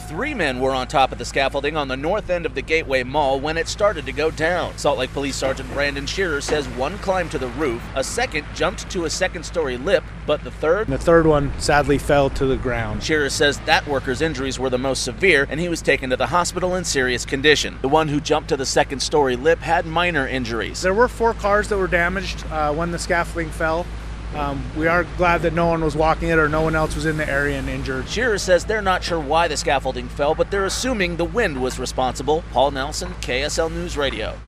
3 men were on top of the scaffolding on the north end of the Gateway Mall when it started to go down. Salt Lake Police Sergeant Brandon Shearer says one climbed to the roof, a second jumped to a second-story lip, but the third one sadly fell to the ground. Shearer says that worker's injuries were the most severe, and he was taken to the hospital in serious condition. The one who jumped to the second-story lip had minor injuries. There were 4 cars that were damaged when the scaffolding fell. We are glad that no one was walking it or no one else was in the area and injured. Shearer says they're not sure why the scaffolding fell, but they're assuming the wind was responsible. Paul Nelson, KSL News Radio.